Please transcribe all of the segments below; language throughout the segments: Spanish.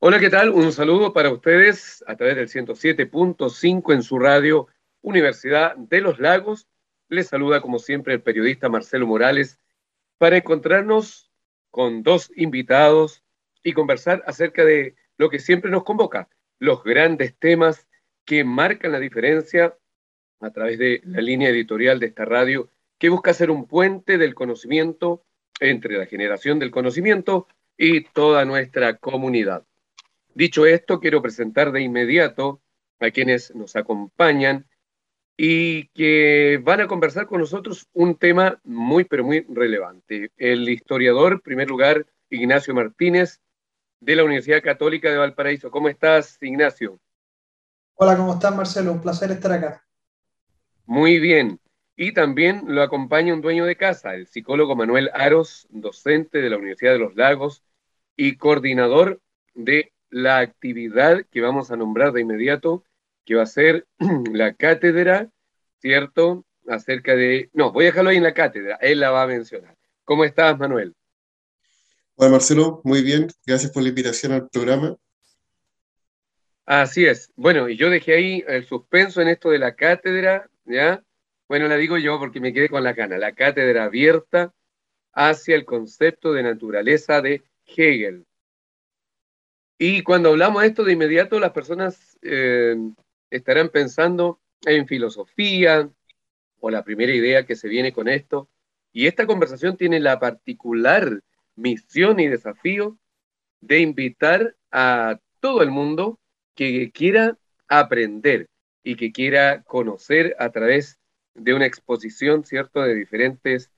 Hola, ¿qué tal? Un saludo para ustedes a través del 107.5 en su radio Universidad de los Lagos. Les saluda como siempre el periodista Marcelo Morales para encontrarnos con dos invitados y conversar acerca de lo que siempre nos convoca, los grandes temas que marcan la diferencia a través de la línea editorial de esta radio que busca ser un puente del conocimiento entre la generación del conocimiento y toda nuestra comunidad. Dicho esto, quiero presentar de inmediato a quienes nos acompañan y que van a conversar con nosotros un tema muy, pero muy relevante. El historiador, en primer lugar, Ignacio Martínez, de la Universidad Católica de Valparaíso. ¿Cómo estás, Ignacio? Hola, ¿cómo estás, Marcelo? Un placer estar acá. Muy bien. Y también lo acompaña un dueño de casa, el psicólogo Manuel Aros, docente de la Universidad de los Lagos y coordinador de la actividad que vamos a nombrar de inmediato, que va a ser la cátedra, ¿cierto? Acerca de... No, voy a dejarlo ahí en la cátedra, él la va a mencionar. ¿Cómo estás, Manuel? Hola Marcelo, muy bien, gracias por la invitación al programa. Así es. Bueno, y yo dejé ahí el suspenso en esto de la cátedra, ¿ya? Bueno, la digo yo porque me quedé con la gana. La cátedra abierta hacia el concepto de naturaleza de Hegel. Y cuando hablamos de esto de inmediato, las personas estarán pensando en filosofía o la primera idea que se viene con esto. Y esta conversación tiene la particular misión y desafío de invitar a todo el mundo que quiera aprender y que quiera conocer a través de una exposición, ¿cierto?, de diferentes,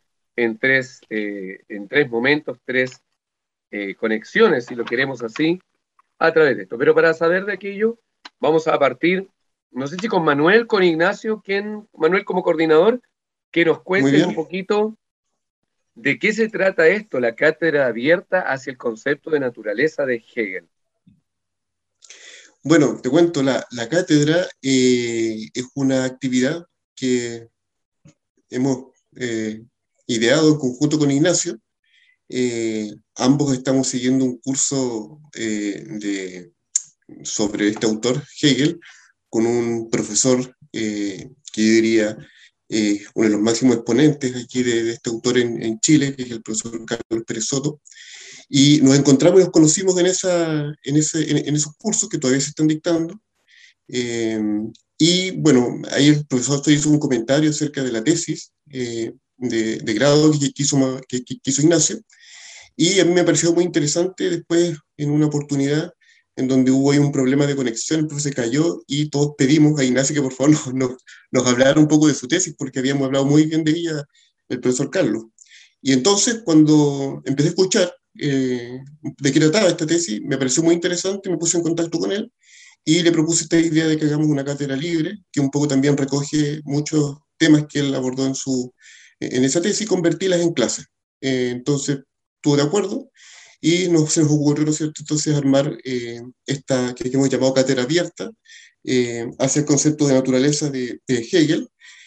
en tres momentos, tres conexiones, si lo queremos así, a través de esto. Pero para saber de aquello, vamos a partir, no sé si con Manuel, con Ignacio, Manuel como coordinador, que nos Muy cuenten un bien. poquito de qué se trata esto, la cátedra abierta hacia el concepto de naturaleza de Hegel. Bueno, te cuento, la cátedra es una actividad que hemos ideado en conjunto con Ignacio. Ambos estamos siguiendo un curso sobre este autor, Hegel, con un profesor que yo diría uno de los máximos exponentes aquí de este autor en Chile, que es el profesor Carlos Pérez Soto. Y nos encontramos y nos conocimos en esos cursos que todavía se están dictando. Eh, y bueno, ahí el profesor hizo un comentario acerca de la tesis de grado que hizo Ignacio. Y a mí me pareció muy interesante después, en una oportunidad en donde hubo ahí un problema de conexión, el profesor se cayó y todos pedimos a Ignacio que por favor nos hablara un poco de su tesis, porque habíamos hablado muy bien de ella el profesor Carlos. Y entonces, cuando empecé a escuchar de qué trataba esta tesis, me pareció muy interesante, me puse en contacto con él y le propuse esta idea de que hagamos una cátedra libre, que un poco también recoge muchos temas que él abordó en esa tesis y convertirlas en clases. Entonces, estuvo de acuerdo y se nos ocurrió, ¿no es cierto?, entonces armar esta que hemos llamado cátedra abierta hacia el concepto de naturaleza de Hegel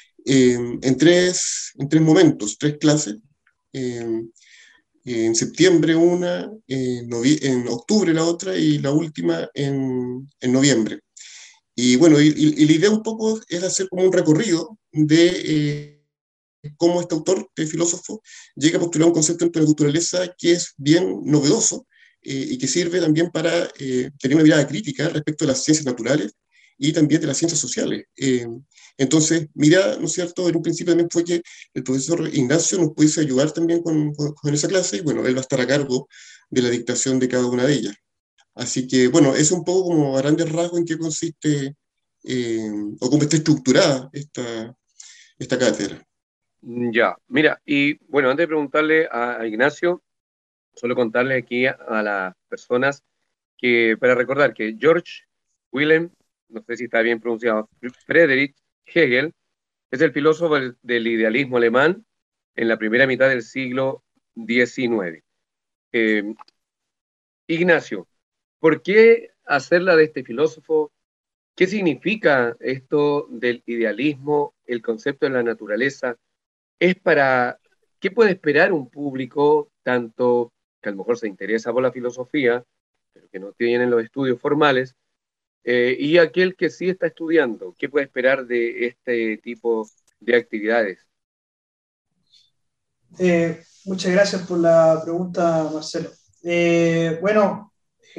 en tres momentos, tres clases. Eh, en septiembre una, en octubre la otra y la última en noviembre. Y bueno, y la idea un poco es hacer como un recorrido de cómo este autor, este filósofo, llega a postular un concepto de naturaleza que es bien novedoso y que sirve también para tener una mirada crítica respecto a las ciencias naturales y también de las ciencias sociales. Entonces, mira, ¿no es cierto? En un principio también fue que el profesor Ignacio nos pudiese ayudar también con esa clase y bueno, él va a estar a cargo de la dictación de cada una de ellas. Así que, bueno, es un poco como a grandes rasgos en qué consiste o cómo está estructurada esta cátedra. Ya, mira, y bueno, antes de preguntarle a Ignacio, solo contarle aquí a las personas que, para recordar que George Wilhelm, no sé si está bien pronunciado, Friedrich Hegel, es el filósofo del idealismo alemán en la primera mitad del siglo XIX. Eh, Ignacio, ¿por qué hacerla de este filósofo? ¿Qué significa esto del idealismo, el concepto de la naturaleza? Es para, ¿qué puede esperar un público tanto que a lo mejor se interesa por la filosofía pero que no tienen los estudios formales, y aquel que sí está estudiando, ¿qué puede esperar de este tipo de actividades? Muchas gracias por la pregunta, Marcelo. Bueno,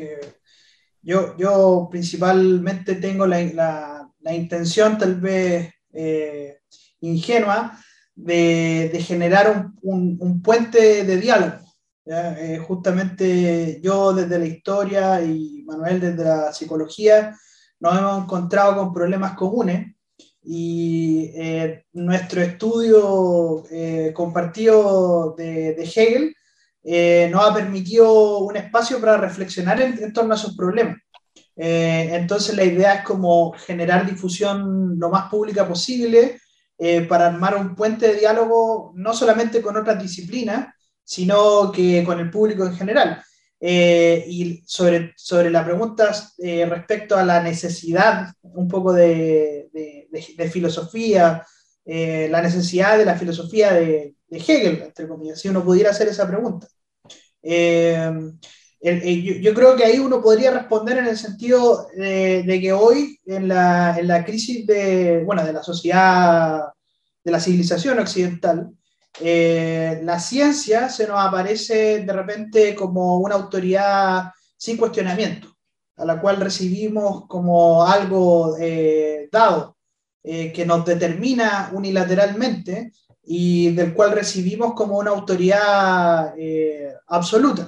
yo principalmente tengo la intención, tal vez ingenua, de generar un puente de diálogo. ¿Ya? Justamente yo desde la historia y Manuel desde la psicología nos hemos encontrado con problemas comunes y nuestro estudio compartido de Hegel nos ha permitido un espacio para reflexionar en torno a esos problemas. Entonces la idea es como generar difusión lo más pública posible para armar un puente de diálogo no solamente con otras disciplinas, sino que con el público en general. Y sobre la pregunta respecto a la necesidad un poco de filosofía, la necesidad de la filosofía de Hegel, entre comillas, si uno pudiera hacer esa pregunta. Eh, yo creo que ahí uno podría responder en el sentido de que hoy en la crisis bueno, de la sociedad, de la civilización occidental, la ciencia se nos aparece de repente como una autoridad sin cuestionamiento, a la cual recibimos como algo dado, que nos determina unilateralmente y del cual recibimos como una autoridad absoluta.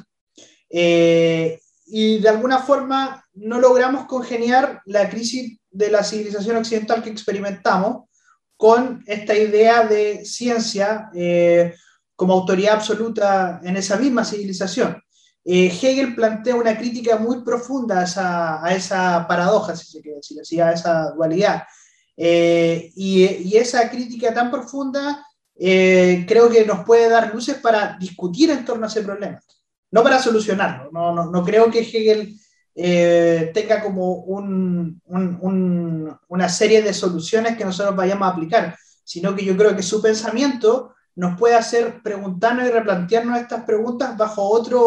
Y de alguna forma no logramos congeniar la crisis de la civilización occidental que experimentamos con esta idea de ciencia como autoridad absoluta en esa misma civilización. Hegel plantea una crítica muy profunda a esa paradoja, si se quiere decir así, a esa dualidad. Y esa crítica tan profunda creo que nos puede dar luces para discutir en torno a ese problema, no para solucionarlo. No creo que Hegel tenga como una serie de soluciones que nosotros vayamos a aplicar, sino que yo creo que su pensamiento nos puede hacer preguntarnos y replantearnos estas preguntas bajo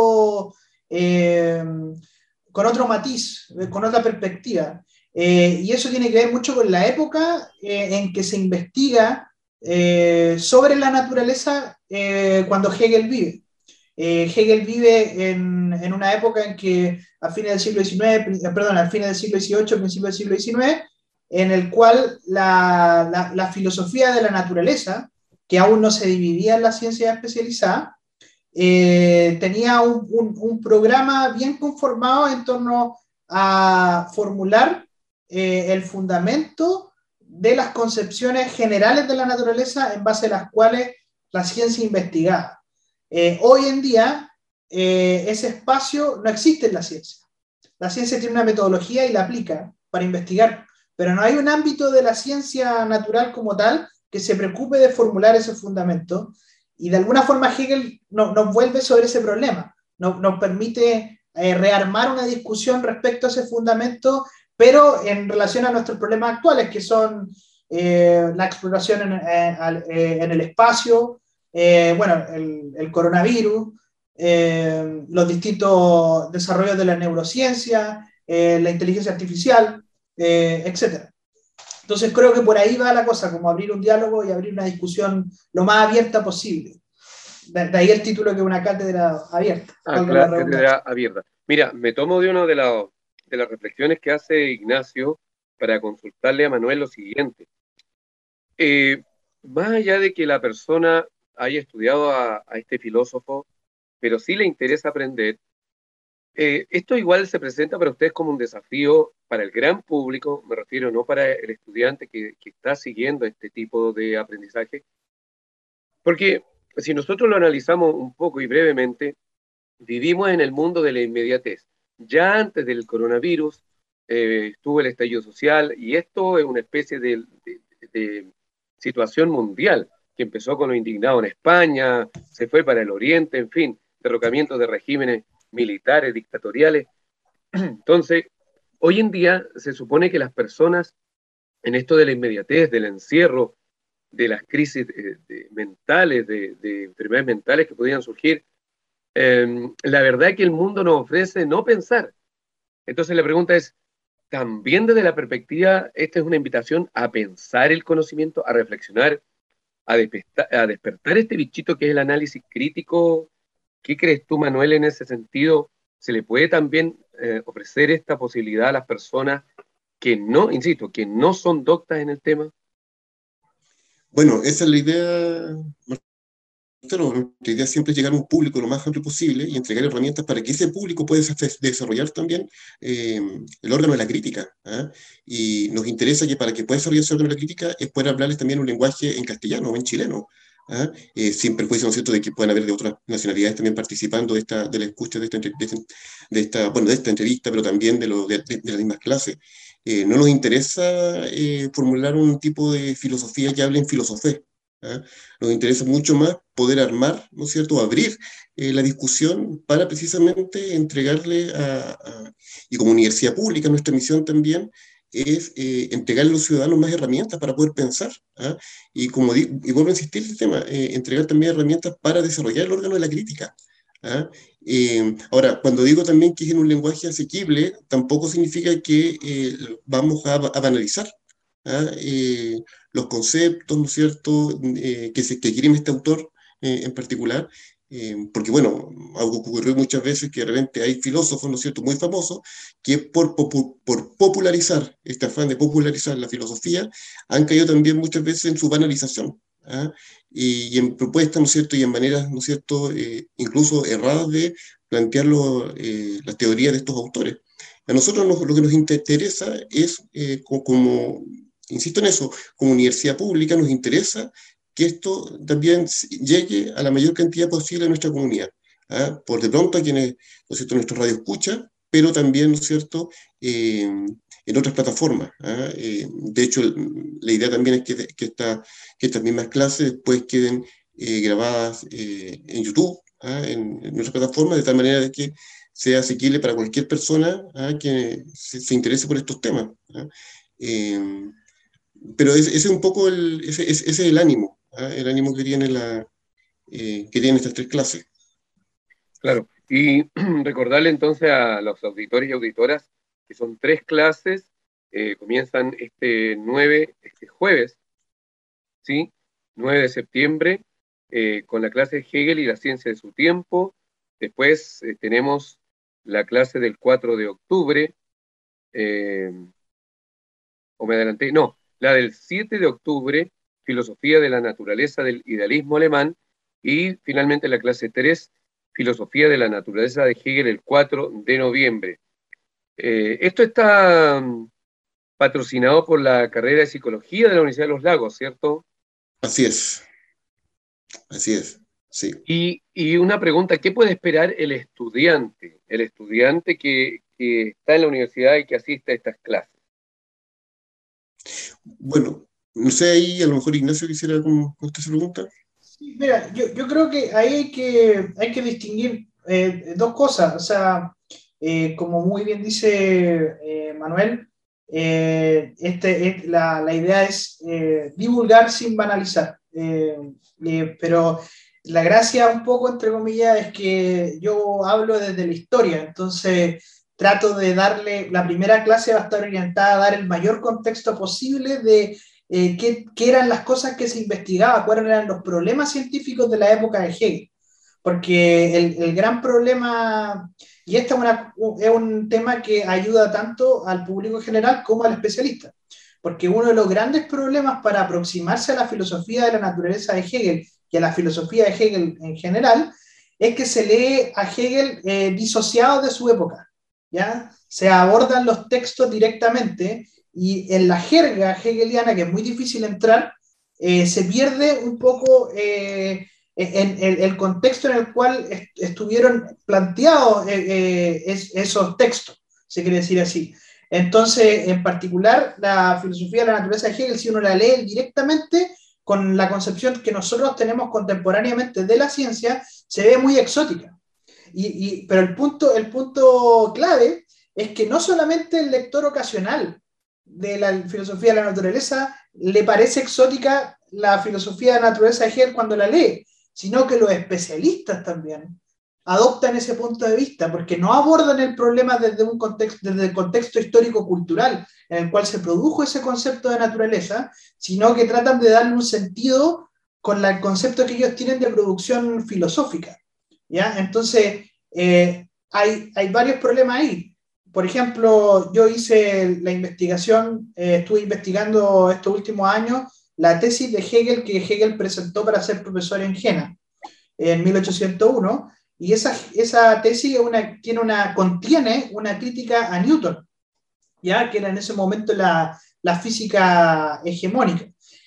eh, con otro matiz, con otra perspectiva. Y eso tiene que ver mucho con la época en que se investiga sobre la naturaleza cuando Hegel vive. Hegel vive en una época en que a fines del siglo XIX, perdón, a fines del siglo XVIII, principios del siglo XIX, en el cual la filosofía de la naturaleza, que aún no se dividía en la ciencia especializada, tenía un programa bien conformado en torno a formular el fundamento de las concepciones generales de la naturaleza en base a las cuales la ciencia investigaba. Hoy en día, ese espacio no existe en la ciencia. La ciencia tiene una metodología y la aplica para investigar, pero no hay un ámbito de la ciencia natural como tal que se preocupe de formular ese fundamento. Y de alguna forma Hegel nos vuelve sobre ese problema, nos permite rearmar una discusión respecto a ese fundamento, pero en relación a nuestros problemas actuales, que son la exploración en el espacio, bueno, el coronavirus, los distintos desarrollos de la neurociencia, la inteligencia artificial, etc. Entonces creo que por ahí va la cosa, como abrir un diálogo y abrir una discusión lo más abierta posible. De ahí el título que es una cátedra abierta. Claro, cátedra abierta. Mira, me tomo de una de las reflexiones que hace Ignacio para consultarle a Manuel lo siguiente. Más allá de que la persona haya estudiado a este filósofo, pero sí le interesa aprender, esto igual se presenta para ustedes como un desafío para el gran público, me refiero no para el estudiante que está siguiendo este tipo de aprendizaje, porque si nosotros lo analizamos un poco y brevemente, vivimos en el mundo de la inmediatez. Ya antes del coronavirus estuvo el estallido social y esto es una especie de situación mundial que empezó con lo indignado en España, se fue para el oriente, en fin, derrocamientos de regímenes militares, dictatoriales. Entonces, hoy en día se supone que las personas en esto de la inmediatez, del encierro, de las crisis mentales, de enfermedades mentales que podían surgir, la verdad es que el mundo nos ofrece no pensar, Entonces la pregunta es, también desde la perspectiva, esta es una invitación a pensar el conocimiento, a reflexionar, a despertar este bichito que es el análisis crítico. ¿Qué crees tú, Manuel, en ese sentido? ¿Se le puede también ofrecer esta posibilidad a las personas que no, insisto, que no son doctas en el tema? Bueno, esa es la idea, Marcelo. Nuestra idea siempre es llegar a un público lo más amplio posible y entregar herramientas para que ese público pueda desarrollar también el órgano de la crítica. ¿Ah? Y nos interesa que para que pueda desarrollar ese órgano de la crítica es poder hablarles también un lenguaje en castellano o en chileno. ¿Ah? Sin perjuicio, ¿no es cierto?, de que puedan haber de otras nacionalidades también participando de la escucha de esta entrevista, pero también de las mismas clases. No nos interesa formular un tipo de filosofía que hable en filosofía. ¿Ah? Nos interesa mucho más poder armar, ¿no es cierto?, abrir la discusión para precisamente entregarle y como universidad pública, nuestra misión también es entregarle a los ciudadanos más herramientas para poder pensar. ¿Ah? Y como y vuelvo a insistir en el tema, entregar también herramientas para desarrollar el órgano de la crítica. ¿Ah? Ahora, cuando digo también que es en un lenguaje asequible, tampoco significa que vamos a banalizar. ¿Ah? Los conceptos, ¿no es cierto?, que quiere este autor en particular, porque bueno, algo que ocurrió muchas veces que de repente hay filósofos, ¿no es cierto?, muy famosos, que por popularizar, este afán de popularizar la filosofía, han caído también muchas veces en su banalización. ¿Ah? Y en propuestas, ¿no es cierto?, y en maneras, ¿no es cierto?, incluso erradas de plantear las teorías de estos autores. A nosotros lo que nos interesa es, como insisto en eso, como universidad pública nos interesa que esto también llegue a la mayor cantidad posible de nuestra comunidad. ¿Ah? Por de pronto a quienes, ¿no es cierto?, nuestro radio escucha, pero también, ¿no es cierto?, en otras plataformas. ¿Ah? De hecho, la idea también es que estas mismas clases después queden grabadas en YouTube, ¿ah? En nuestra plataforma, de tal manera de que sea asequible para cualquier persona, ¿ah?, que se interese por estos temas. ¿Ah? Eh, pero ese es un poco ese es el ánimo, ¿ah? El ánimo que tienen estas tres clases. Claro, y recordarle entonces a los auditores y auditoras que son 3 clases, comienzan este jueves, ¿sí? 9 de septiembre, con la clase de Hegel y la ciencia de su tiempo. Después tenemos la clase del 4 de octubre, eh, o me adelanté, no, la del 7 de octubre, filosofía de la naturaleza del idealismo alemán, y finalmente la clase 3, filosofía de la naturaleza de Hegel, el 4 de noviembre. Esto está patrocinado por la carrera de psicología de la Universidad de los Lagos, ¿cierto? Así es, así es, sí. Y una pregunta, ¿qué puede esperar el estudiante? El estudiante que está en la universidad y que asiste a estas clases. Bueno, no sé, ahí a lo mejor Ignacio quisiera contestar esa pregunta. Sí, mira, yo creo que ahí hay que distinguir dos cosas. O sea, como muy bien dice Manuel, la idea es divulgar sin banalizar. Pero la gracia, un poco, entre comillas, es que yo hablo desde la historia. Entonces, trato de darle, la primera clase va a estar orientada a dar el mayor contexto posible de qué eran las cosas que se investigaban, cuáles eran los problemas científicos de la época de Hegel. Porque el gran problema, y este es un tema que ayuda tanto al público general como al especialista, porque uno de los grandes problemas para aproximarse a la filosofía de la naturaleza de Hegel y a la filosofía de Hegel en general es que se lee a Hegel disociado de su época, ¿ya? Se abordan los textos directamente y en la jerga hegeliana, que es muy difícil entrar, se pierde un poco en el contexto en el cual estuvieron planteados esos textos, se quiere decir así. Entonces, en particular, la filosofía de la naturaleza de Hegel, si uno la lee directamente, con la concepción que nosotros tenemos contemporáneamente de la ciencia, se ve muy exótica. Pero el punto clave es que no solamente el lector ocasional de la filosofía de la naturaleza le parece exótica la filosofía de la naturaleza de Hegel cuando la lee, sino que los especialistas también adoptan ese punto de vista, porque no abordan el problema desde el contexto histórico-cultural en el cual se produjo ese concepto de naturaleza, sino que tratan de darle un sentido con el concepto que ellos tienen de producción filosófica, ¿ya? Entonces, hay varios problemas ahí. Por ejemplo, yo hice la investigación, estuve investigando estos últimos años la tesis de Hegel que Hegel presentó para ser profesor en Jena en 1801, y esa tesis contiene una crítica a Newton, ¿ya? Que era en ese momento la física hegemónica.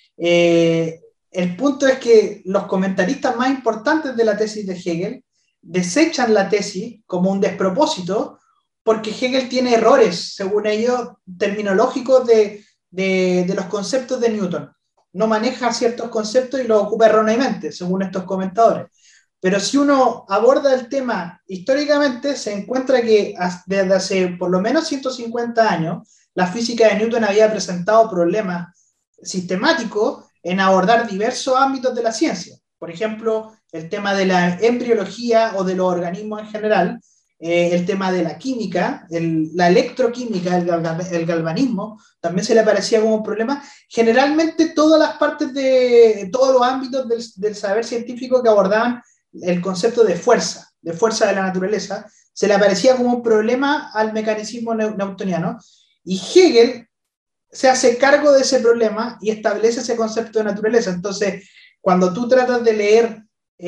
El punto es que los comentaristas más importantes de la tesis de Hegel desechan la tesis como un despropósito porque Hegel tiene errores, según ellos, terminológicos de los conceptos de Newton. No maneja ciertos conceptos y los ocupa erróneamente, según estos comentadores. Pero si uno aborda el tema históricamente, se encuentra que desde hace por lo menos 150 años, la física de Newton había presentado problemas sistemáticos en abordar diversos ámbitos de la ciencia. Por ejemplo, el tema de la embriología o de los organismos en general, el tema de la química, la electroquímica, el galvanismo, también se le aparecía como un problema. Generalmente todas las partes de todos los ámbitos del saber científico que abordaban el concepto de fuerza de la naturaleza, se le aparecía como un problema al mecanismo newtoniano, y Hegel se hace cargo de ese problema y establece ese concepto de naturaleza. Entonces, cuando tú tratas de leer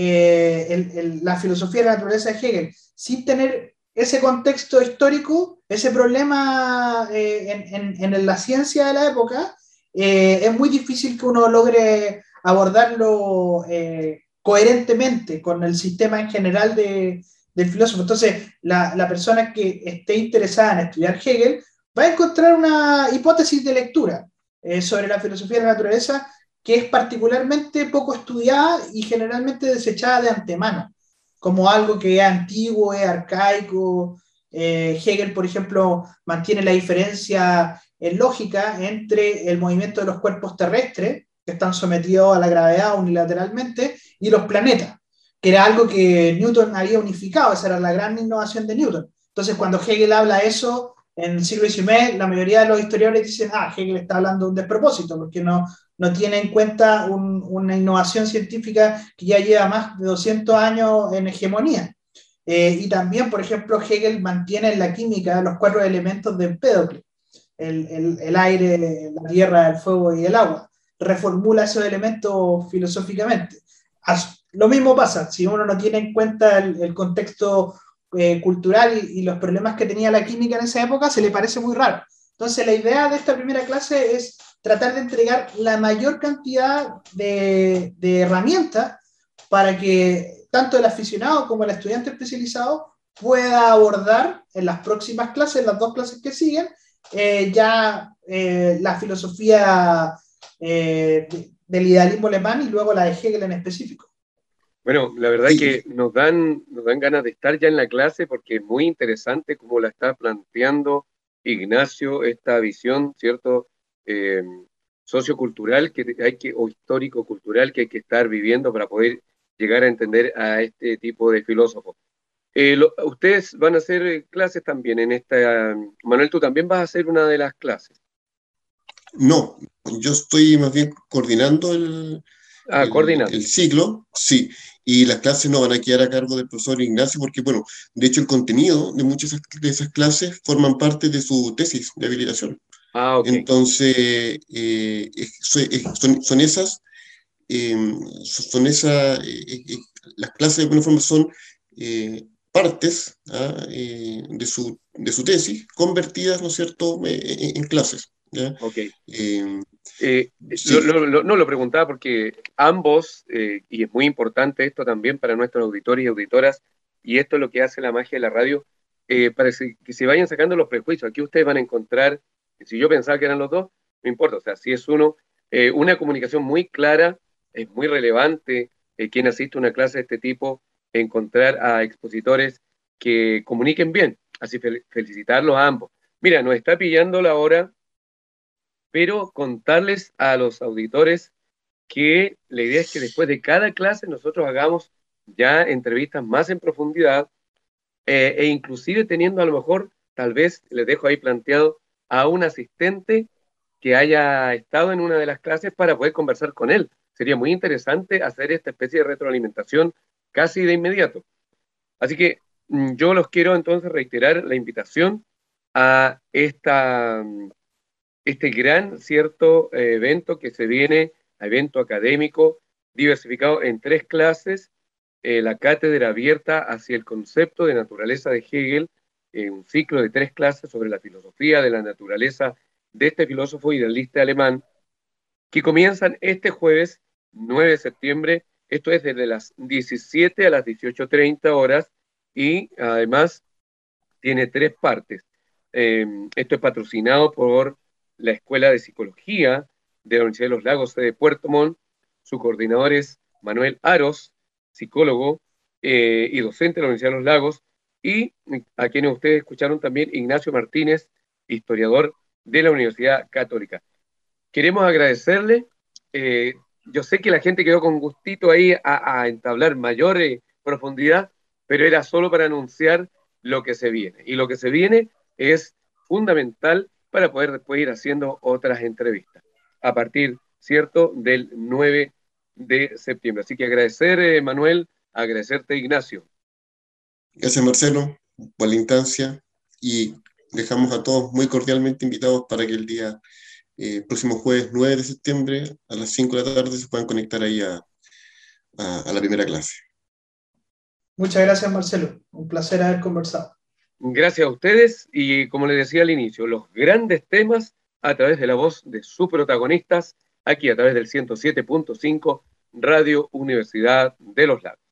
la filosofía de la naturaleza de Hegel sin tener ese contexto histórico, ese problema en la ciencia de la época, es muy difícil que uno logre abordarlo coherentemente con el sistema en general del filósofo. Entonces, la persona que esté interesada en estudiar Hegel va a encontrar una hipótesis de lectura sobre la filosofía de la naturaleza que es particularmente poco estudiada y generalmente desechada de antemano, como algo que es antiguo, es arcaico. Hegel, por ejemplo, mantiene la diferencia en lógica entre el movimiento de los cuerpos terrestres, que están sometidos a la gravedad unilateralmente, y los planetas, que era algo que Newton había unificado, esa era la gran innovación de Newton. Entonces, cuando Hegel habla eso, en el siglo XIX, la mayoría de los historiadores dicen, Hegel está hablando de un despropósito, porque no tiene en cuenta una innovación científica que ya lleva más de 200 años en hegemonía. Y también, por ejemplo, Hegel mantiene en la química los 4 elementos de Empédocles, el aire, la tierra, el fuego y el agua. Reformula esos elementos filosóficamente. Lo mismo pasa, si uno no tiene en cuenta el contexto cultural y los problemas que tenía la química en esa época, se le parece muy raro. Entonces, la idea de esta primera clase es tratar de entregar la mayor cantidad de herramientas para que tanto el aficionado como el estudiante especializado pueda abordar en las próximas clases, las 2 clases que siguen, la filosofía del idealismo alemán y luego la de Hegel en específico. Bueno, la verdad que nos dan ganas de estar ya en la clase porque es muy interesante cómo la está planteando Ignacio, esta visión, ¿cierto? Sociocultural o histórico-cultural que hay que estar viviendo para poder llegar a entender a este tipo de filósofos. Ustedes van a hacer clases también en esta. Manuel, tú también vas a hacer una de las clases. No, yo estoy más bien coordinando coordinando. el ciclo, sí, y las clases no van a quedar a cargo del profesor Ignacio porque, bueno, de hecho el contenido de muchas de esas clases forman parte de su tesis de habilitación. Okay. Entonces, son esas, las clases de alguna forma son partes de su tesis convertidas, ¿no es cierto?, en clases. ¿Ya? Okay. Sí. Lo preguntaba porque ambos, y es muy importante esto también para nuestros auditores y auditoras, y esto es lo que hace la magia de la radio, para que se vayan sacando los prejuicios. Aquí ustedes van a encontrar, si yo pensaba que eran los dos, no importa, o sea, si es uno, una comunicación muy clara, es muy relevante, quien asiste a una clase de este tipo, encontrar a expositores que comuniquen bien, así felicitarlos a ambos. Mira, nos está pillando la hora, pero contarles a los auditores que la idea es que después de cada clase nosotros hagamos ya entrevistas más en profundidad, e inclusive teniendo a lo mejor, tal vez, les dejo ahí planteado, a un asistente que haya estado en una de las clases para poder conversar con él. Sería muy interesante hacer esta especie de retroalimentación casi de inmediato. Así que yo los quiero entonces reiterar la invitación a este gran, cierto, evento que se viene, evento académico diversificado en 3 clases, la cátedra abierta hacia el concepto de naturaleza de Hegel, un ciclo de 3 clases sobre la filosofía de la naturaleza de este filósofo idealista alemán, que comienzan este jueves 9 de septiembre, esto es desde las 17 a las 18:30 horas, y además tiene 3 partes. Esto es patrocinado por la Escuela de Psicología de la Universidad de los Lagos de Puerto Montt. Su coordinador es Manuel Aros, psicólogo y docente de la Universidad de los Lagos, y a quienes ustedes escucharon también, Ignacio Martínez, historiador de la Universidad Católica. Queremos agradecerle. Yo sé que la gente quedó con gustito ahí a entablar mayor profundidad, pero era solo para anunciar lo que se viene. Y lo que se viene es fundamental para poder después ir haciendo otras entrevistas a partir, ¿cierto?, del 9 de septiembre. Así que agradecer, Manuel, agradecerte, Ignacio. Gracias, Marcelo, por la instancia, y dejamos a todos muy cordialmente invitados para que el día próximo jueves 9 de septiembre a las 5 de la tarde se puedan conectar ahí a la primera clase. Muchas gracias, Marcelo. Un placer haber conversado. Gracias a ustedes y, como les decía al inicio, los grandes temas a través de la voz de sus protagonistas, aquí a través del 107.5 Radio Universidad de los Lagos.